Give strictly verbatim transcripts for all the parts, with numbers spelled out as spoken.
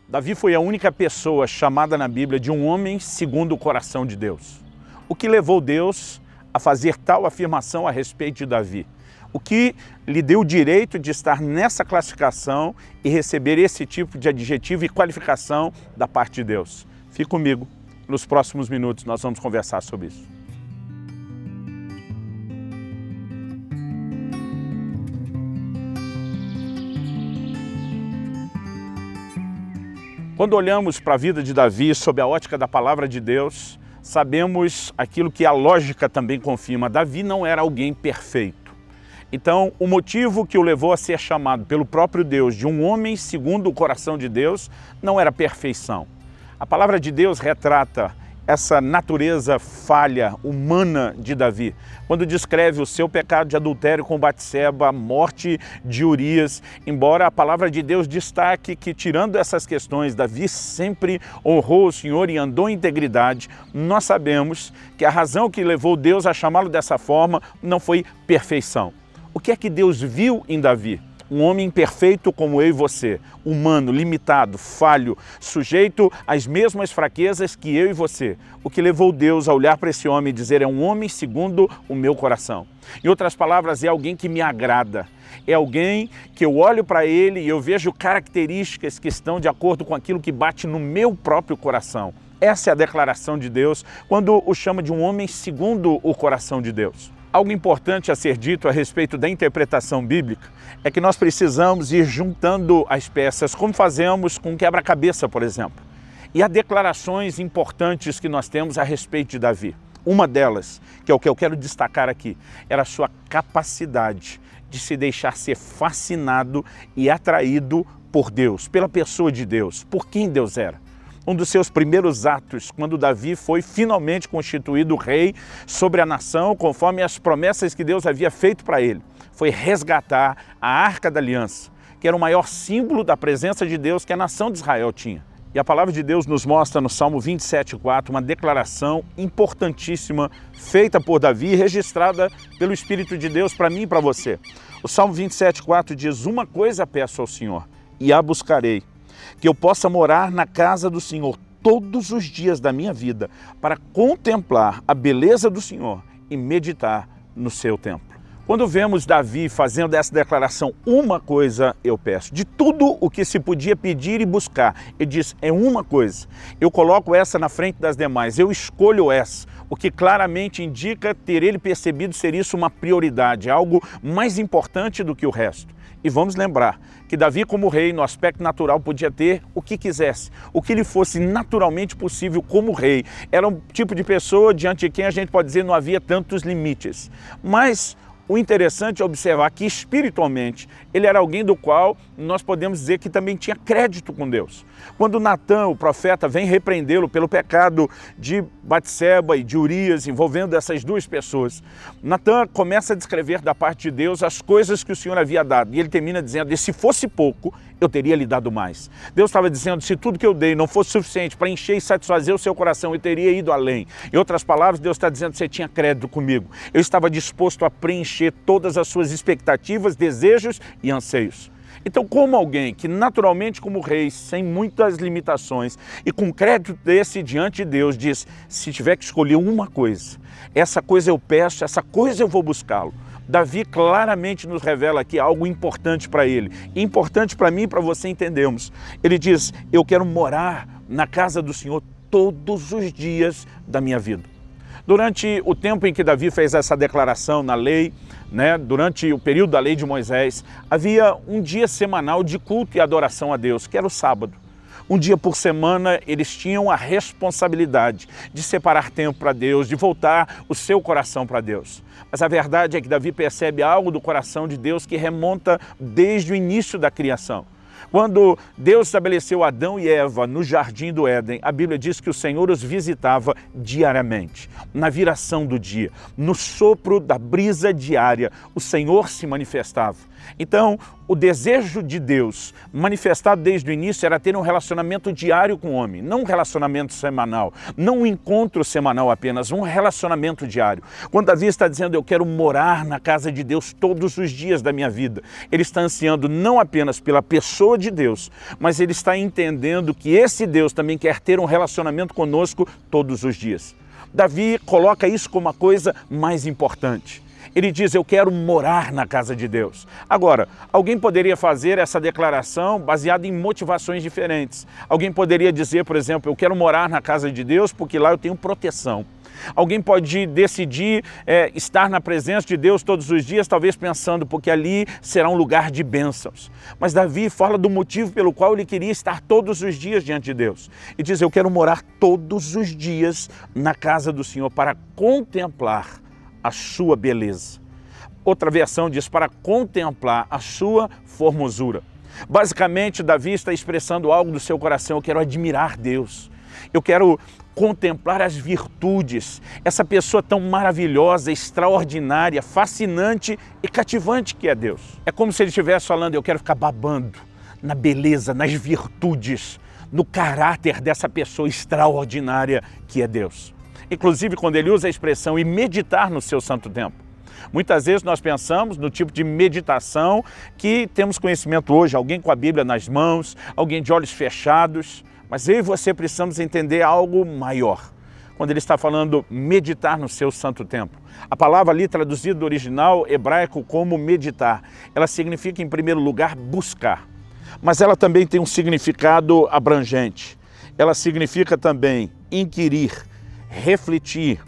Davi foi a única pessoa chamada na Bíblia de um homem segundo o coração de Deus. O que levou Deus a fazer tal afirmação a respeito de Davi? O que lhe deu o direito de estar nessa classificação e receber esse tipo de adjetivo e qualificação da parte de Deus? Fique comigo, nos próximos minutos nós vamos conversar sobre isso. Quando olhamos para a vida de Davi sob a ótica da palavra de Deus, sabemos aquilo que a lógica também confirma. Davi não era alguém perfeito. Então, o motivo que o levou a ser chamado pelo próprio Deus de um homem segundo o coração de Deus não era perfeição. A palavra de Deus retrata essa natureza falha, humana de Davi, quando descreve o seu pecado de adultério com Batseba, a morte de Urias, embora a palavra de Deus destaque que, tirando essas questões, Davi sempre honrou o Senhor e andou em integridade, nós sabemos que a razão que levou Deus a chamá-lo dessa forma não foi perfeição. O que é que Deus viu em Davi? Um homem imperfeito como eu e você, humano, limitado, falho, sujeito às mesmas fraquezas que eu e você. O que levou Deus a olhar para esse homem e dizer, é um homem segundo o meu coração. Em outras palavras, é alguém que me agrada. É alguém que eu olho para ele e eu vejo características que estão de acordo com aquilo que bate no meu próprio coração. Essa é a declaração de Deus quando o chama de um homem segundo o coração de Deus. Algo importante a ser dito a respeito da interpretação bíblica é que nós precisamos ir juntando as peças, como fazemos com quebra-cabeça, por exemplo. E há declarações importantes que nós temos a respeito de Davi. Uma delas, que é o que eu quero destacar aqui, era a sua capacidade de se deixar ser fascinado e atraído por Deus, pela pessoa de Deus, por quem Deus era. Um dos seus primeiros atos, quando Davi foi finalmente constituído rei sobre a nação, conforme as promessas que Deus havia feito para ele, foi resgatar a Arca da Aliança, que era o maior símbolo da presença de Deus que a nação de Israel tinha. E a palavra de Deus nos mostra no Salmo vinte e sete, quatro, uma declaração importantíssima feita por Davi e registrada pelo Espírito de Deus para mim e para você. O Salmo vinte e sete, quatro diz, uma coisa peço ao Senhor e a buscarei, que eu possa morar na casa do Senhor todos os dias da minha vida, para contemplar a beleza do Senhor e meditar no seu templo. Quando vemos Davi fazendo essa declaração, uma coisa eu peço, de tudo o que se podia pedir e buscar, ele diz, é uma coisa, eu coloco essa na frente das demais, eu escolho essa, o que claramente indica ter ele percebido ser isso uma prioridade, algo mais importante do que o resto. E vamos lembrar que Davi, como rei, no aspecto natural, podia ter o que quisesse, o que lhe fosse naturalmente possível como rei. Era um tipo de pessoa diante de quem a gente pode dizer não havia tantos limites. Mas o interessante é observar que espiritualmente ele era alguém do qual nós podemos dizer que também tinha crédito com Deus. Quando Natã, o profeta, vem repreendê-lo pelo pecado de Batseba e de Urias, envolvendo essas duas pessoas, Natã começa a descrever da parte de Deus as coisas que o Senhor havia dado. E ele termina dizendo, e se fosse pouco, eu teria lhe dado mais. Deus estava dizendo, se tudo que eu dei não fosse suficiente para encher e satisfazer o seu coração, eu teria ido além. Em outras palavras, Deus está dizendo, você tinha crédito comigo. Eu estava disposto a preencher todas as suas expectativas, desejos e anseios. Então, como alguém que naturalmente como rei, sem muitas limitações e com crédito desse diante de Deus, diz, se tiver que escolher uma coisa, essa coisa eu peço, essa coisa eu vou buscá-lo. Davi claramente nos revela aqui algo importante para ele, importante para mim e para você entendermos. Ele diz, eu quero morar na casa do Senhor todos os dias da minha vida. Durante o tempo em que Davi fez essa declaração na lei, né, durante o período da lei de Moisés, havia um dia semanal de culto e adoração a Deus, que era o sábado. Um dia por semana eles tinham a responsabilidade de separar tempo para Deus, de voltar o seu coração para Deus. Mas a verdade é que Davi percebe algo do coração de Deus que remonta desde o início da criação. Quando Deus estabeleceu Adão e Eva no jardim do Éden, a Bíblia diz que o Senhor os visitava diariamente, na viração do dia, no sopro da brisa diária, o Senhor se manifestava. Então, o desejo de Deus, manifestado desde o início, era ter um relacionamento diário com o homem, não um relacionamento semanal, não um encontro semanal apenas, um relacionamento diário. Quando Davi está dizendo, eu quero morar na casa de Deus todos os dias da minha vida, ele está ansiando não apenas pela pessoa de Deus, mas ele está entendendo que esse Deus também quer ter um relacionamento conosco todos os dias. Davi coloca isso como a coisa mais importante. Ele diz, eu quero morar na casa de Deus. Agora, alguém poderia fazer essa declaração baseada em motivações diferentes. Alguém poderia dizer, por exemplo, eu quero morar na casa de Deus porque lá eu tenho proteção. Alguém pode decidir é, estar na presença de Deus todos os dias, talvez pensando, porque ali será um lugar de bênçãos. Mas Davi fala do motivo pelo qual ele queria estar todos os dias diante de Deus. E diz, eu quero morar todos os dias na casa do Senhor para contemplar a sua beleza. Outra versão diz, para contemplar a sua formosura. Basicamente, Davi está expressando algo do seu coração, eu quero admirar Deus. Eu quero contemplar as virtudes, essa pessoa tão maravilhosa, extraordinária, fascinante e cativante que é Deus. É como se ele estivesse falando, eu quero ficar babando na beleza, nas virtudes, no caráter dessa pessoa extraordinária que é Deus. Inclusive, quando ele usa a expressão e meditar no seu santo templo. Muitas vezes nós pensamos no tipo de meditação que temos conhecimento hoje, alguém com a Bíblia nas mãos, alguém de olhos fechados, mas eu e você precisamos entender algo maior. Quando ele está falando meditar no seu santo templo. A palavra ali traduzida do original hebraico como meditar, ela significa em primeiro lugar buscar, mas ela também tem um significado abrangente. Ela significa também inquirir, refletir,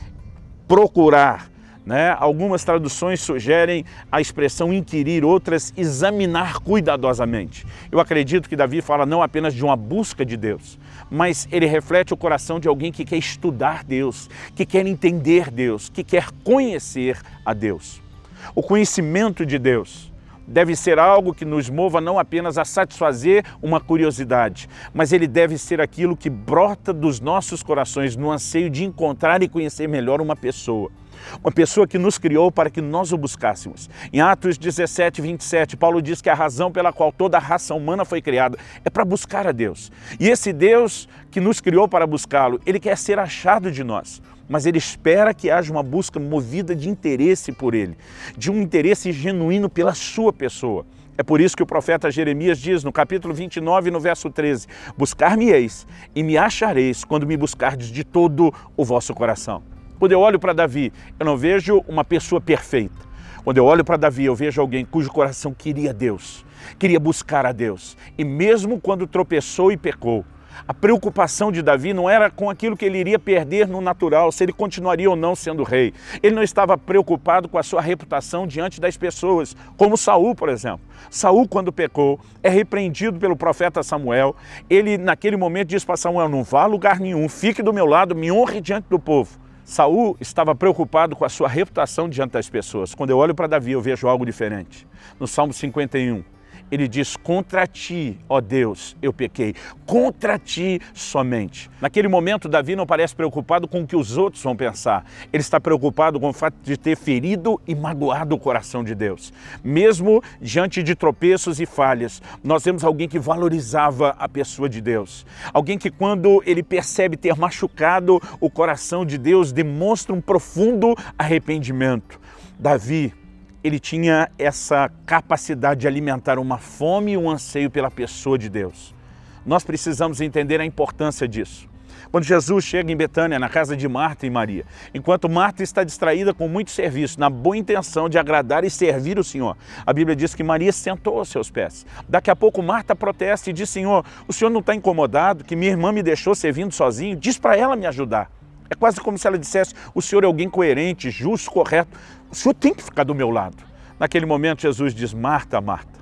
procurar, né? Algumas traduções sugerem a expressão inquirir, outras examinar cuidadosamente. Eu acredito que Davi fala não apenas de uma busca de Deus, mas ele reflete o coração de alguém que quer estudar Deus, que quer entender Deus, que quer conhecer a Deus. O conhecimento de Deus deve ser algo que nos mova não apenas a satisfazer uma curiosidade, mas ele deve ser aquilo que brota dos nossos corações no anseio de encontrar e conhecer melhor uma pessoa. Uma pessoa que nos criou para que nós o buscássemos. Em Atos dezessete, vinte e sete, Paulo diz que a razão pela qual toda a raça humana foi criada é para buscar a Deus. E esse Deus que nos criou para buscá-lo, ele quer ser achado de nós. Mas ele espera que haja uma busca movida de interesse por ele, de um interesse genuíno pela sua pessoa. É por isso que o profeta Jeremias diz no capítulo vinte e nove, no verso treze, buscar-me-eis e me achareis quando me buscardes de todo o vosso coração. Quando eu olho para Davi, eu não vejo uma pessoa perfeita. Quando eu olho para Davi, eu vejo alguém cujo coração queria Deus, queria buscar a Deus. E mesmo quando tropeçou e pecou, a preocupação de Davi não era com aquilo que ele iria perder no natural, se ele continuaria ou não sendo rei. Ele não estava preocupado com a sua reputação diante das pessoas, como Saul, por exemplo. Saul, quando pecou, é repreendido pelo profeta Samuel. Ele, naquele momento, diz para Samuel, não vá a lugar nenhum, fique do meu lado, me honre diante do povo. Saul estava preocupado com a sua reputação diante das pessoas. Quando eu olho para Davi, eu vejo algo diferente. No Salmo cinquenta e um, ele diz, contra ti, ó Deus, eu pequei, contra ti somente. Naquele momento, Davi não parece preocupado com o que os outros vão pensar. Ele está preocupado com o fato de ter ferido e magoado o coração de Deus. Mesmo diante de tropeços e falhas, nós vemos alguém que valorizava a pessoa de Deus. Alguém que, quando ele percebe ter machucado o coração de Deus, demonstra um profundo arrependimento. Davi, ele tinha essa capacidade de alimentar uma fome e um anseio pela pessoa de Deus. Nós precisamos entender a importância disso. Quando Jesus chega em Betânia, na casa de Marta e Maria, enquanto Marta está distraída com muito serviço, na boa intenção de agradar e servir o Senhor, a Bíblia diz que Maria sentou aos seus pés. Daqui a pouco Marta protesta e diz, Senhor, o Senhor não está incomodado que minha irmã me deixou servindo sozinho? Diz para ela me ajudar. É quase como se ela dissesse, o Senhor é alguém coerente, justo, correto. O Senhor tem que ficar do meu lado. Naquele momento, Jesus diz, Marta, Marta,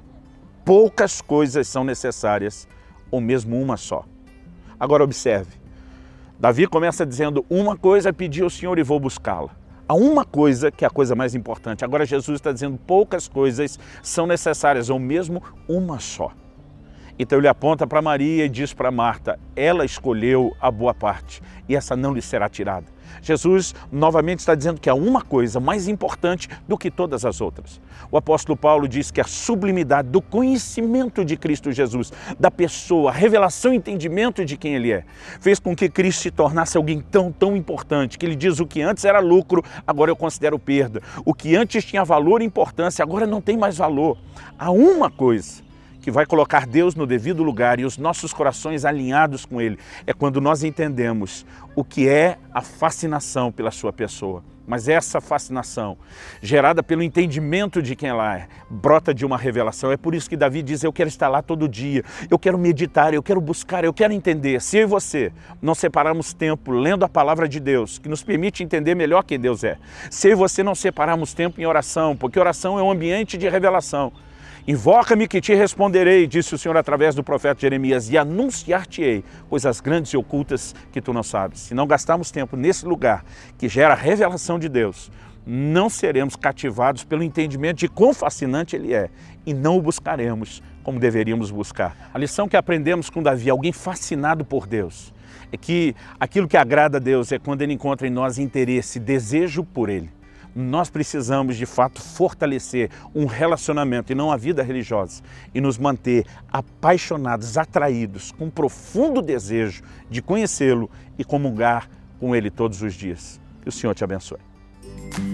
poucas coisas são necessárias, ou mesmo uma só. Agora observe, Davi começa dizendo, uma coisa pedi ao Senhor e vou buscá-la. Há uma coisa que é a coisa mais importante. Agora Jesus está dizendo, poucas coisas são necessárias, ou mesmo uma só. Então ele aponta para Maria e diz para Marta, ela escolheu a boa parte e essa não lhe será tirada. Jesus novamente está dizendo que há uma coisa mais importante do que todas as outras. O apóstolo Paulo diz que a sublimidade do conhecimento de Cristo Jesus, da pessoa, a revelação e entendimento de quem Ele é, fez com que Cristo se tornasse alguém tão, tão importante, que Ele diz o que antes era lucro, agora eu considero perda. O que antes tinha valor e importância, agora não tem mais valor. Há uma coisa que vai colocar Deus no devido lugar e os nossos corações alinhados com Ele, é quando nós entendemos o que é a fascinação pela sua pessoa. Mas essa fascinação, gerada pelo entendimento de quem ela é, brota de uma revelação. É por isso que Davi diz, eu quero estar lá todo dia, eu quero meditar, eu quero buscar, eu quero entender. Se eu e você não separarmos tempo lendo a palavra de Deus, que nos permite entender melhor quem Deus é, se eu e você não separarmos tempo em oração, porque oração é um ambiente de revelação, invoca-me que te responderei, disse o Senhor através do profeta Jeremias, e anunciar-te-ei coisas grandes e ocultas que tu não sabes. Se não gastarmos tempo nesse lugar que gera a revelação de Deus, não seremos cativados pelo entendimento de quão fascinante Ele é e não o buscaremos como deveríamos buscar. A lição que aprendemos com Davi, alguém fascinado por Deus, é que aquilo que agrada a Deus é quando Ele encontra em nós interesse, desejo por Ele. Nós precisamos, de fato, fortalecer um relacionamento e não a vida religiosa e nos manter apaixonados, atraídos, com um profundo desejo de conhecê-lo e comungar com Ele todos os dias. Que o Senhor te abençoe.